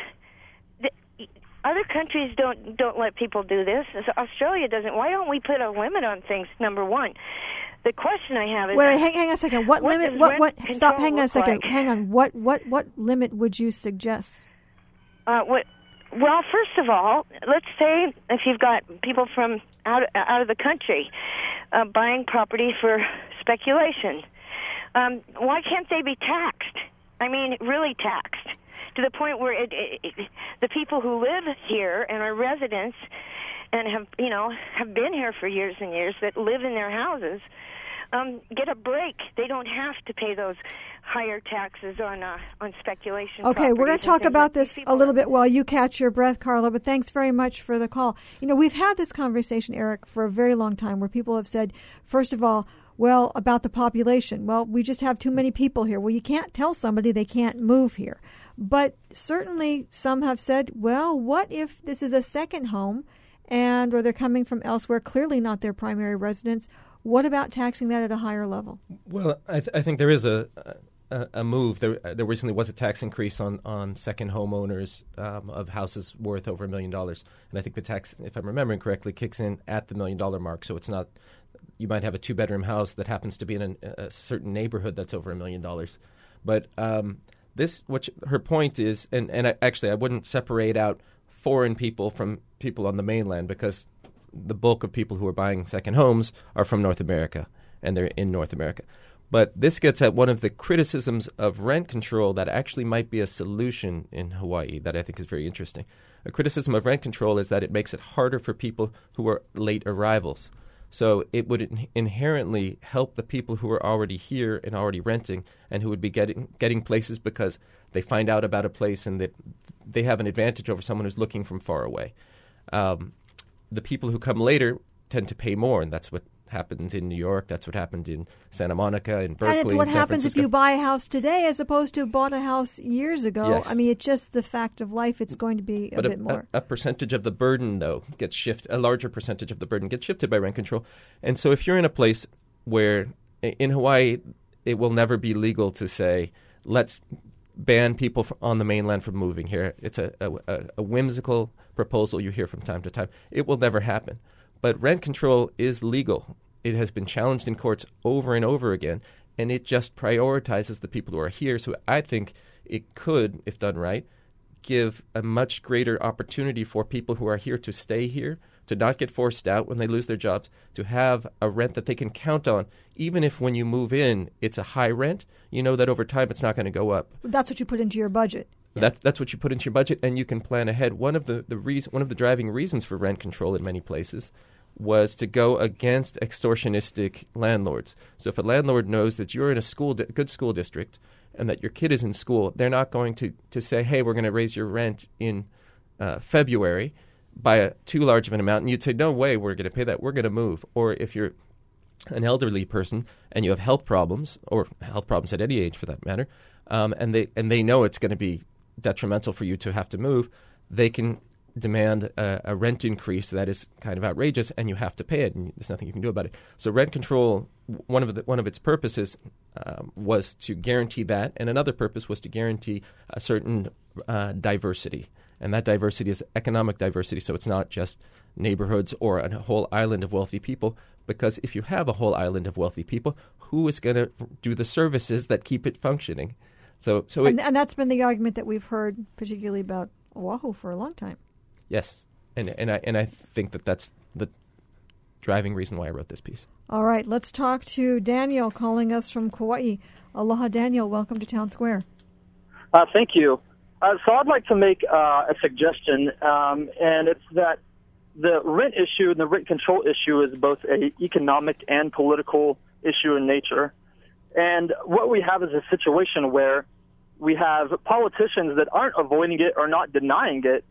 that other countries don't don't let people do this. Australia doesn't. Why don't we put a limit on things? Number one. The question I have is... Wait, wait hang, hang on a second. What, what limit... What, what, stop, hang on a second. Like? Hang on. What, what, what limit would you suggest? Uh, what, well, first of all, let's say if you've got people from out, out of the country uh, buying property for speculation, um, why can't they be taxed? I mean, really taxed, to the point where it, it, it, the people who live here and are residents and have, you know, have been here for years and years that live in their houses, Um, get a break. They don't have to pay those higher taxes on uh, on speculation. Okay, we're going to talk about like this a little bit while you catch your breath, Carla, but thanks very much for the call. You know, we've had this conversation, Eric, for a very long time where people have said, first of all, well, about the population. Well, we just have too many people here. Well, you can't tell somebody they can't move here. But certainly some have said, well, what if this is a second home and or they're coming from elsewhere, clearly not their primary residence? What about taxing that at a higher level? Well, I, th- I think there is a a, a move. There, there recently was a tax increase on, on second homeowners um, of houses worth over a million dollars. And I think the tax, if I'm remembering correctly, kicks in at the million dollar mark. So it's not, you might have a two bedroom house that happens to be in an, a certain neighborhood that's over a million dollars. But um, this, what her point is, and, and I, actually I wouldn't separate out foreign people from people on the mainland, because the bulk of people who are buying second homes are from North America, and they're in North America. But this gets at one of the criticisms of rent control that actually might be a solution in Hawaii that I think is very interesting. A criticism of rent control is that it makes it harder for people who are late arrivals. So it would in- inherently help the people who are already here and already renting and who would be getting getting places because they find out about a place and that they have an advantage over someone who's looking from far away. Um, The people who come later tend to pay more, and that's what happens in New York. That's what happened in Santa Monica, in Berkeley, and it's what in San happens Francisco. if you buy a house today as opposed to bought a house years ago. Yes. I mean, it's just the fact of life. It's going to be a but bit a, more. A, a percentage of the burden, though, gets shifted. A larger percentage of the burden gets shifted by rent control. And so if you're in a place where, in Hawaii, it will never be legal to say, let's ban people on the mainland from moving here. It's a, a, a whimsical proposal you hear from time to time. It will never happen. But rent control is legal. It has been challenged in courts over and over again, and it just prioritizes the people who are here. So I think it could, if done right, give a much greater opportunity for people who are here to stay here, to not get forced out when they lose their jobs, to have a rent that they can count on. Even if when you move in, it's a high rent, you know that over time it's not going to go up. That's what you put into your budget. Yeah. That, that's what you put into your budget, and you can plan ahead. One of the, the reason, one of the driving reasons for rent control in many places was to go against extortionistic landlords. So if a landlord knows that you're in a school, di- good school district and that your kid is in school, they're not going to, to say, hey, we're going to raise your rent in uh, February by a, too large of an amount. And you'd say, no way, we're going to pay that. We're going to move. Or if you're an elderly person and you have health problems, or health problems at any age for that matter, um, and they and they know it's going to be detrimental for you to have to move, they can demand a, a rent increase that is kind of outrageous, and you have to pay it, and there's nothing you can do about it. So rent control, one of the, one of its purposes um, was to guarantee that, and another purpose was to guarantee a certain uh, diversity, and that diversity is economic diversity. So it's not just neighborhoods or a whole island of wealthy people, because if you have a whole island of wealthy people, who is going to do the services that keep it functioning? So, so and, it, and that's been the argument that we've heard, particularly about Oahu, for a long time. Yes, and and I and I think that that's the driving reason why I wrote this piece. All right, let's talk to Daniel calling us from Kauai. Aloha, Daniel. Welcome to Town Square. Uh, thank you. Uh, so I'd like to make uh, a suggestion, um, and it's that the rent issue and the rent control issue is both a economic and political issue in nature. And what we have is a situation where we have politicians that aren't avoiding it or not denying it,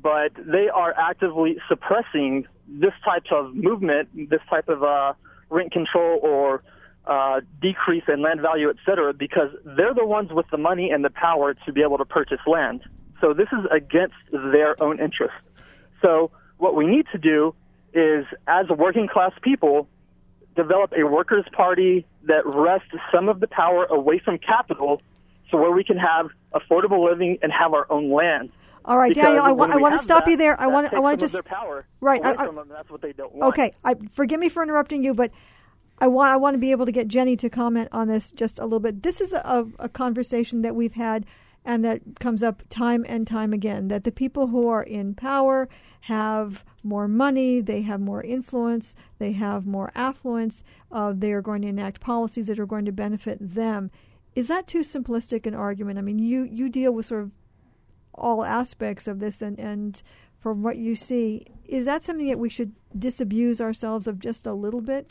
but they are actively suppressing this type of movement, this type of uh, rent control or uh, decrease in land value, et cetera, because they're the ones with the money and the power to be able to purchase land. So this is against their own interest. So what we need to do is, as working class people, develop a workers' party that wrests some of the power away from capital so where we can have affordable living and have our own land. All right, because Daniel, I, w- I want to stop that, you there. I want I want to just their power right. Away I, I, from them, that's what they don't want. Okay, I, forgive me for interrupting you, but I want I want to be able to get Jenny to comment on this just a little bit. This is a, a conversation that we've had and that comes up time and time again, that the people who are in power have more money, they have more influence, they have more affluence, uh, they are going to enact policies that are going to benefit them. Is that too simplistic an argument? I mean, you, you deal with sort of all aspects of this, and, and from what you see, is that something that we should disabuse ourselves of just a little bit?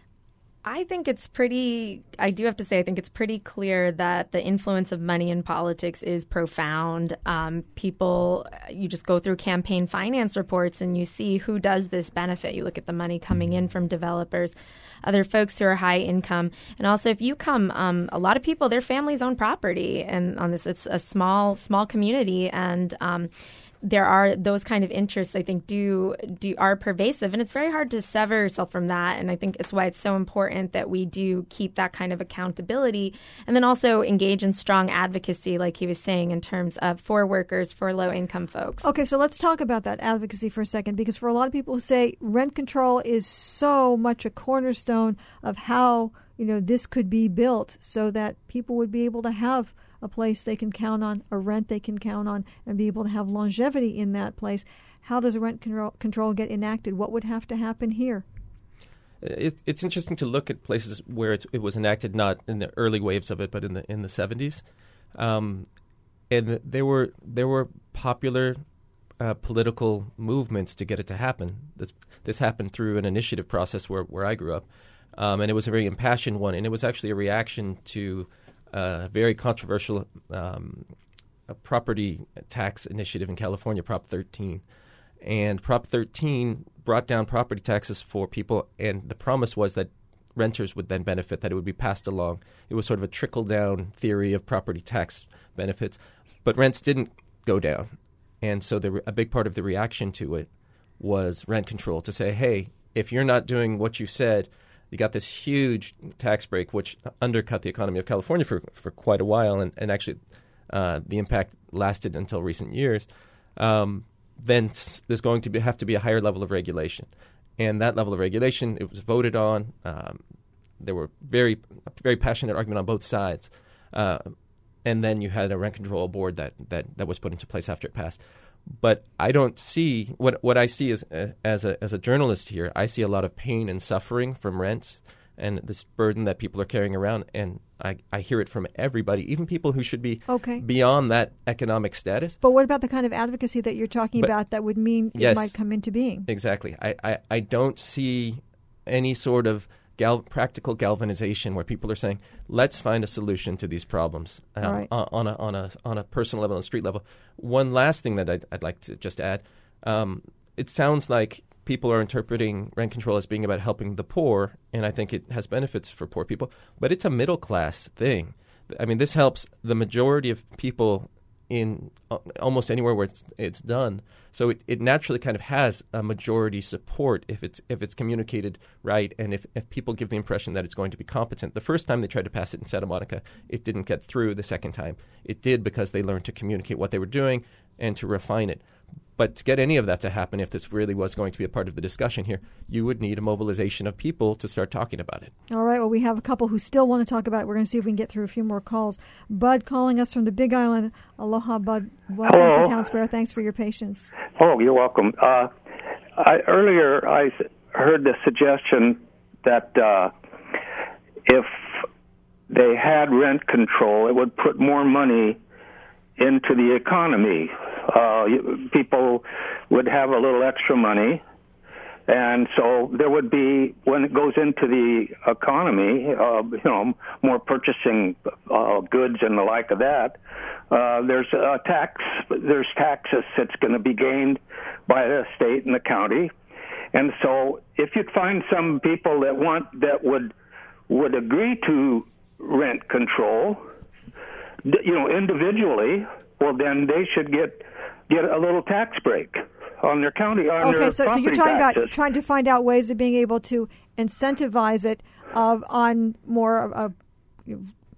I think it's pretty, I do have to say, I think it's pretty clear that the influence of money in politics is profound. Um, people, you just go through campaign finance reports and you see who does this benefit. You look at the money coming in from developers, other folks who are high income. And also if you come, um, a lot of people, their families own property. And on this, it's a small, small community. And um there are those kind of interests, I think, do do are pervasive, and it's very hard to sever yourself from that. And I think it's why it's so important that we do keep that kind of accountability, and then also engage in strong advocacy, like he was saying, in terms of for workers, for low income folks. Okay, so let's talk about that advocacy for a second, because for a lot of people who say rent control is so much a cornerstone of how, you know, this could be built so that people would be able to have a place they can count on, a rent they can count on, and be able to have longevity in that place. How does rent control, control get enacted? What would have to happen here? It, it's interesting to look at places where it, it was enacted not in the early waves of it, but in the in the seventies, um, and there were there were popular uh, political movements to get it to happen. This this happened through an initiative process where where I grew up, um, and it was a very impassioned one, and it was actually a reaction to a very controversial um, a property tax initiative in California, Prop thirteen. And Prop thirteen brought down property taxes for people, and the promise was that renters would then benefit, that it would be passed along. It was sort of a trickle-down theory of property tax benefits. But rents didn't go down. And so the, a big part of the reaction to it was rent control, to say, hey, if you're not doing what you said, you got this huge tax break, which undercut the economy of California for, for quite a while, and, and actually uh, the impact lasted until recent years. Um, then there's going to be, have to be a higher level of regulation. And that level of regulation, it was voted on. Um, there were very very passionate argument on both sides. Uh, and then you had a rent control board that, that, that was put into place after it passed. But I don't see what what I see as uh, as a as a journalist here. I see a lot of pain and suffering from rents and this burden that people are carrying around, and I, I hear it from everybody, even people who should be okay. beyond that economic status. But what about the kind of advocacy that you're talking but, about that would mean yes, it might come into being? Exactly. I, I, I don't see any sort of gal- practical galvanization where people are saying, let's find a solution to these problems um, right. on, on, a, on, a, on a personal level, on a street level. One last thing that I'd, I'd like to just add, um, it sounds like people are interpreting rent control as being about helping the poor, and I think it has benefits for poor people, but it's a middle-class thing. I mean, this helps the majority of people in uh, almost anywhere where it's, it's done. So it, it naturally kind of has a majority support if it's if it's communicated right, and if, if people give the impression that it's going to be competent. The first time they tried to pass it in Santa Monica, it didn't get through. The second time, it did, because they learned to communicate what they were doing and to refine it. But to get any of that to happen, if this really was going to be a part of the discussion here, you would need a mobilization of people to start talking about it. All right. Well, we have a couple who still want to talk about it. We're going to see if we can get through a few more calls. Bud calling us from the Big Island. Aloha, Bud. Welcome Hello. to Town Square. Thanks for your patience. Oh, you're welcome. Uh, I, earlier, I heard the suggestion that uh, if they had rent control, it would put more money into the economy. Uh, people would have a little extra money, And so there would be, when it goes into the economy, uh, you know, more purchasing uh, goods and the like of that, uh, there's a tax, there's taxes that's going to be gained by the state and the county. And so if you'd find some people that want, that would, would agree to rent control, you know, individually, well, then they should get, get a little tax break on their county, on okay, their so, so you're talking taxes. about trying to find out ways of being able to incentivize it uh, on more of a,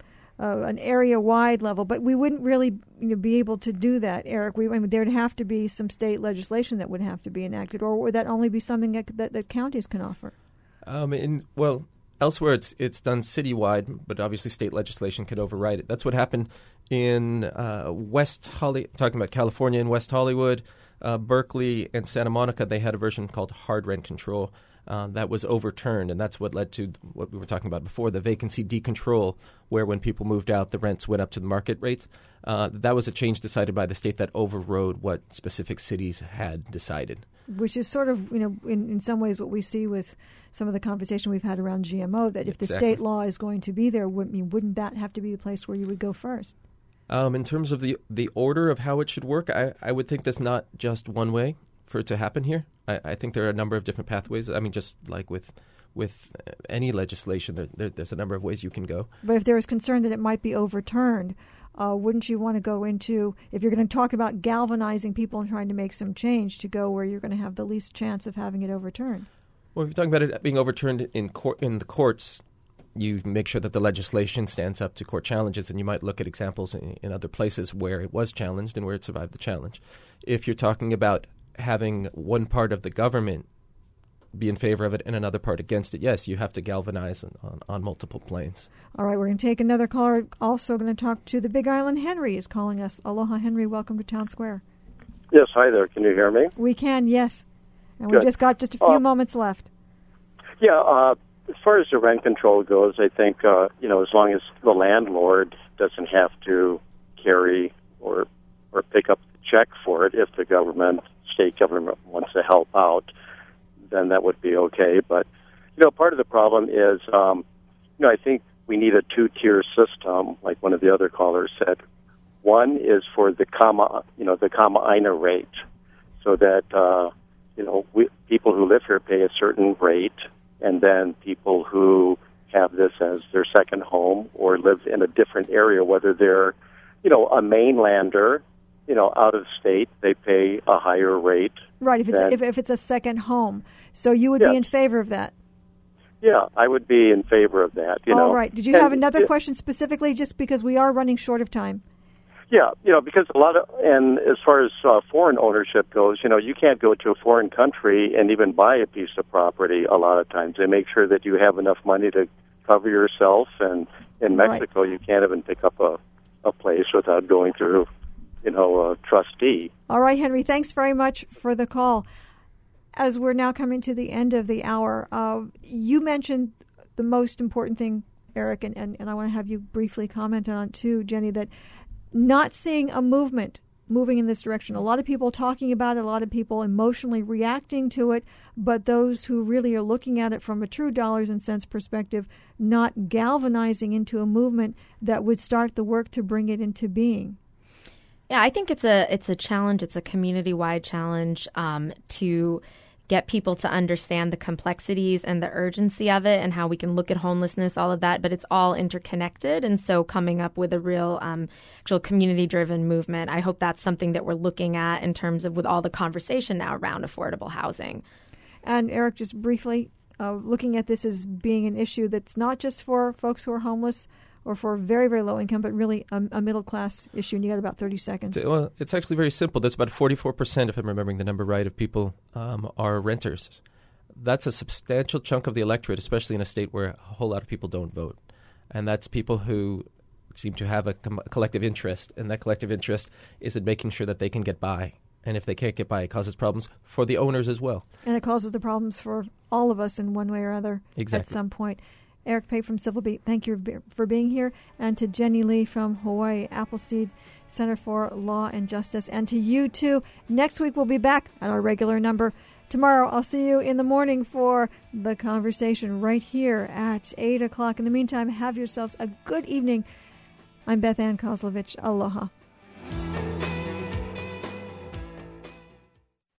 uh, an area-wide level, but we wouldn't really you know, be able to do that, Eric. We, I mean, there'd have to be some state legislation that would have to be enacted, or would that only be something that, that, that counties can offer? Um, in, well, elsewhere it's it's done citywide, but obviously state legislation could override it. That's what happened in uh, West Holly, talking about California and West Hollywood. Uh, Berkeley and Santa Monica, they had a version called hard rent control uh, that was overturned, and that's what led to what we were talking about before, the vacancy decontrol, where when people moved out, the rents went up to the market rate. Uh, that was a change decided by the state that overrode what specific cities had decided. Which is sort of, you know, in, in some ways what we see with some of the conversation we've had around G M O, that if exactly. the state law is going to be there, wouldn't, I mean, wouldn't that have to be the place where you would go first? Um, in terms of the the order of how it should work, I, I would think there's not just one way for it to happen here. I, I think there are a number of different pathways. I mean, just like with with any legislation, there, there, there's a number of ways you can go. But if there is concern that it might be overturned, uh, wouldn't you want to go into, if you're going to talk about galvanizing people and trying to make some change, to go where you're going to have the least chance of having it overturned? Well, if you're talking about it being overturned in court, in the courts, you make sure that the legislation stands up to court challenges, and you might look at examples in, in other places where it was challenged and where it survived the challenge. If you're talking about having one part of the government be in favor of it and another part against it, yes, you have to galvanize on, on, on multiple planes. All right, we're going to take another caller. Also going to talk to the Big Island. Henry is calling us. Aloha, Henry. Welcome to Town Square. Yes, hi there. Can you hear me? We can, yes. And Good. we just got just a few uh, moments left. Yeah, uh, as far as the rent control goes, I think, uh, you know, as long as the landlord doesn't have to carry or or pick up the check for it, if the government, state government wants to help out, then that would be okay. But, you know, part of the problem is, um, you know, I think we need a two-tier system, like one of the other callers said. One is for the kama, you know, the kama aina rate, so that, uh, you know, we, people who live here pay a certain rate, and then people who have this as their second home or live in a different area, whether they're, you know, a mainlander, you know, out of state, they pay a higher rate. Right, if it's than, if, if it's a second home. So you would yeah. be in favor of that? Yeah, I would be in favor of that. You All know. right. Did you and, have another it, question specifically, just because we are running short of time? Yeah, you know, because a lot of, and as far as uh, foreign ownership goes, you know, you can't go to a foreign country and even buy a piece of property a lot of times. They make sure that you have enough money to cover yourself, and in Mexico right. you can't even pick up a, a place without going through, you know, a trustee. All right, Henry, thanks very much for the call. As we're now coming to the end of the hour, uh, you mentioned the most important thing, Eric, and, and, and I want to have you briefly comment on it too, Jenny, that not seeing a movement moving in this direction. A lot of people talking about it, a lot of people emotionally reacting to it, but those who really are looking at it from a true dollars and cents perspective, not galvanizing into a movement that would start the work to bring it into being. Yeah, I think it's a it's a challenge. It's a community-wide challenge um, to get people to understand the complexities and the urgency of it and how we can look at homelessness, all of that, but it's all interconnected. And so coming up with a real um, actual community-driven movement, I hope that's something that we're looking at in terms of with all the conversation now around affordable housing. And Eric, just briefly, uh, looking at this as being an issue that's not just for folks who are homeless or for very, very low income, but really a, a middle-class issue, and you got about thirty seconds. Well, it's actually very simple. There's about forty-four percent, if I'm remembering the number right, of people um, are renters. That's a substantial chunk of the electorate, especially in a state where a whole lot of people don't vote. And that's people who seem to have a, com- a collective interest, and that collective interest is in making sure that they can get by. And if they can't get by, it causes problems for the owners as well. And it causes the problems for all of us in one way or other exactly. at some point. Eric Pate from Civil Beat, thank you for being here. And to Jenny Lee from Hawaii Appleseed Center for Law and Justice. And to you, too. Next week, we'll be back at our regular number. Tomorrow, I'll see you in the morning for the conversation right here at eight o'clock. In the meantime, have yourselves a good evening. I'm Beth Ann Kozlovich. Aloha.